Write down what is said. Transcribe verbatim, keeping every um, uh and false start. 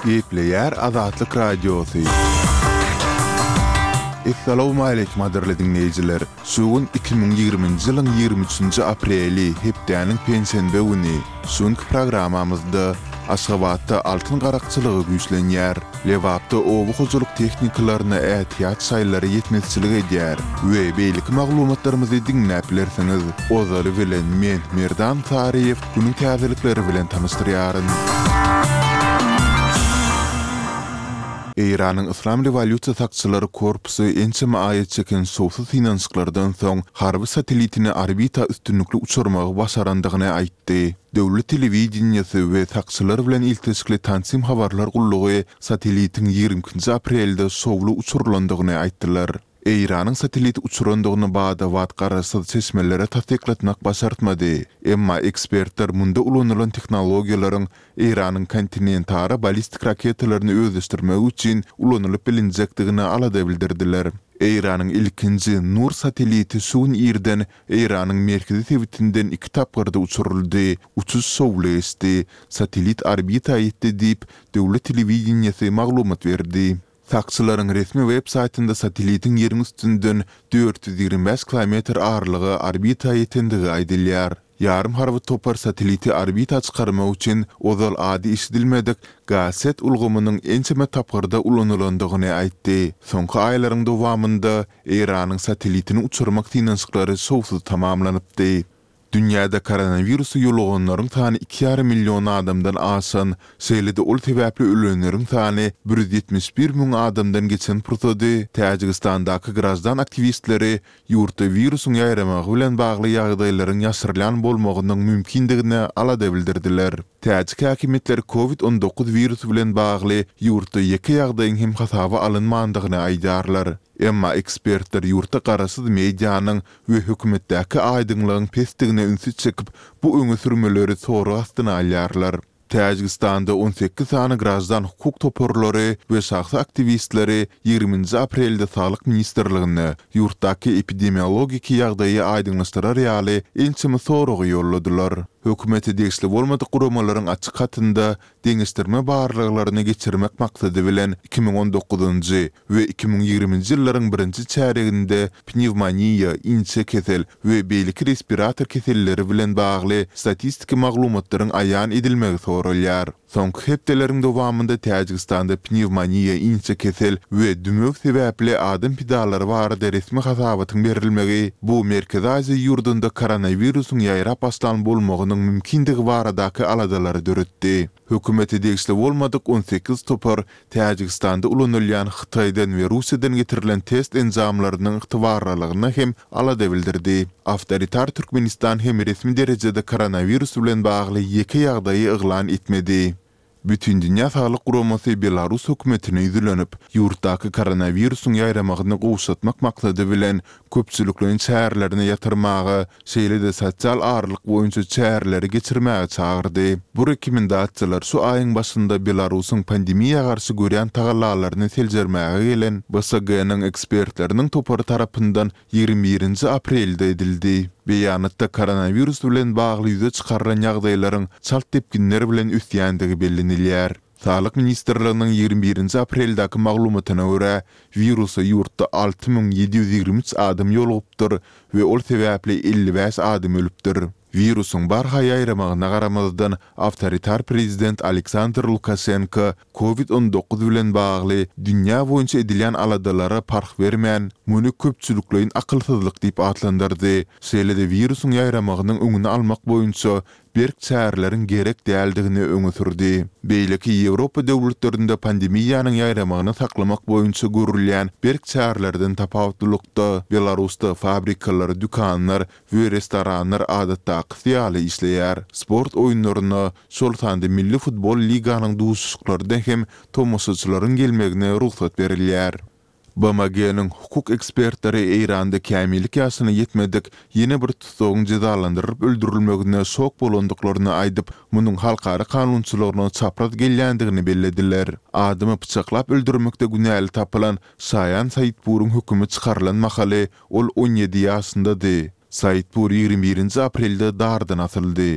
Gepleyer Azatlyk Radiosu. Assalamu alaykum aderli dinleyijiler. Şugun iki bin ýygrymynjy ýylyň ýygrimi üçinji apreli hepdeniň pensiýenbe güni. Şuňky programamyzda Aşgabatda altyn garakçylygy güýçlenýär. Lewapda owu huzurluk tehnikalaryna ähtiýat saýlary ýetmezçilik edýär. We beýlik maglumatlarymyzy dinläp bilersiňiz. Ozary bilen men Merdan Tariýew günüň täzelikleri bilen tanışdyrýaryn. İran'ın İslam Revolüsiýa Sakçylary Korpusy ençeme aýat çeken sowsuz finanslardan soň harby satelitini orbita üstünlükli uçurmagy başarandygyny aýtdy. Döwlet telewizionyasy we sakçylar bilen iltisikli tansim habarlar gullugy satelitin ýygrimi aprelde sowlu uçurulandygyny aýtdylar. İran'ın satelit uçurandygyny bada wat garaşsyz çeşmelere tasdiklatmak başartmady. Emma ekspertler munda ulanylan teknologiýalaryň İran'ın kontinentara balistik raketalaryny özleşdirmek üçin ulanylyp bilinjekdigini alada bildirdiler. İran'ın ilkinji Nur sateliti suň ýerden İran'ın merkezi tebitinden iki tapgyrda uçuruldy. Uçuş sowlu esdi. Satelit orbita ýetdi diýip döwlet telewizionyasy maglumat berdi. Sakçylaryň resmi web saýtynda satelitin ýeriň üstünden dört yüz ýygrimi beş kilometr arlygy orbita ýetendigi aýdylýar. Yarım harby topar sateliti orbita çykarmak üçin ozal ady işdilmedik gaset ulgamynyň ençeme tapgyrda ulanylandygyny aýtdy. Soňky aýlaryň dowamında İran'yň satelitini uçurmak finansyklary sowsuz tamamlanypdy. Dünyada koronavirusu ýolaganlaryň sany iki ýarym million adamdan aşan, şeýlede ol sebäpli ölenleriň sany bir yüz ýetmiş bir müň adamdan geçen purtady. Täjikistandaky grazdan aktivistleri ýurtda virusyň ýaýramagy bilen bagly ýagdaýlaryň ýaşyrylan bolmagynyň mümkindigini alada bildirdiler. Täjik häkimetleri covid on dokuz virusu bilen bagly ýurtda ýeki ýagdaýyň hem hasaba alynmandygyny aýdarlar. Emma ekspertler ýurtda garaşsyz mediýanyň we hökümetdäki aýdyňlygyň pesdigine ünsüz çekip bu öňe sürmeleri soru astyna alýarlar. Täjikistanda on sekiz sany grazdan hukuk toparlary we şahsy aktivistleri ýygrimi aprelde Sağlyk Ministrligine ýurtdaky epidemiologik ýagdaýy aýdyňlaşdyrar ýaly ençeme sorugy ýolladylar. Hökümeti degişli bolmadyk guramalaryň açyk hatynda deňişdirme barlyklaryny geçirmek maksady bilen iki bin on dokuzunjy we iki bin ýygrimiňji ýyllaryň birinji çäreginde pnevmoniýa, inçe kesel we beýlik respirator keselleri bilen bagly statistik maglumatlaryň aýan edilmegi sorulýar. Soňky hepdeleriň dowamında Täjikistanda pnevmoniýa, inçe kesel we dümök sebäpli adam pidalary barada resmi hasabatyň berilmegi bu Merkezi Aziýa ýurdunda koronavirusyň ýaýrap başlan bolmagynyň mümkindigi baradaky aladalary döretdi. Hökümeti degişli bolmadyk on sekiz topar Täjikistanda ulanylýan Hytaýdan we Russiýadan getirilen test enzamlarynyň ygtybarlygyny hem alada bildirdi. Awtoritar Türkmenistan hem resmi derejede koronavirus bilen bagly ýeki ýagdaýy eglan etmedi. Bütün Dünya Sağlyk Guramasy Belarus hökümetine ýüzlenip, ýurtdaky koronavirusyň ýaýramagyny gowşatmak maksady bilen köpçülikliň şäherlerine ýatyrmagy, şeýle-de sosial arlyk boýunça şäherleri geçirmäge çagyrdy. Bu rekomendatsiýalar şu aýyň başynda Belarusyň pandemiýa garşy görýän tagallalaryny seljermäge gelen B S G-nyň ekspertleriniň topary tarapyndan ýygrimi birinji aprelde edildi. Beýanatda koronavirus bilen bagly ýüze çykarylan ýagdaýlaryň çalt tepkinleri bilen üstýändigi bellenilýär. Sağlyk Ministrliginiň ýygrimi birinji apreldaky maglumatyna görä, virusy ýurtda alty müň ýedi ýüz ýygrimi üç adam ýolugypdyr we ol sebäpli elli beş adam ölüpdir. Virusyň barha ýaýramagyna garamazdan awtoritar prezident Aleksandr Lukashenko covid on dokuz bilen bagly dünýä boýunça edilen aladalary park bermän, muny köpçülikliň akylsyzlyk diýip adlandyrdy. Şeýle-de virusyň ýaýramagynyň öňüni almak boýunça berk çäreleriň gerek däldigini öňe sürdi. Beýleki Ýewropa döwletlerinde pandemiýanyň ýaýramagyny saklamak boýunça görülýän berk çärelerden tapawutlykda Belarusda fabrikalar, dükanlar we restoranlar adatda ýaly işleýär. Sport oýunlaryna, şol sanda milli futbol liganyň duşuşlardan hem tomoşaçylaryň gelmegine ruhsat berilýär. B M G-nyň hukuk ekspertleri İranda kämillik ýaşyna ýetmedik ýene bir tutsagyň cezalandyryp öldürilmegine şok bolandyklaryny aýdyp, munyň halkary kanunçylygyna çapraz gelýändigini bellediler. Adymy pyçaklap öldürmekde günäli tapylan Sayan Saýitpuryň hökümi çykarylan mahaly ol on ýedi ýaşyndady. Saýitpur ýygrimi birinji aprelde dardan atyldy.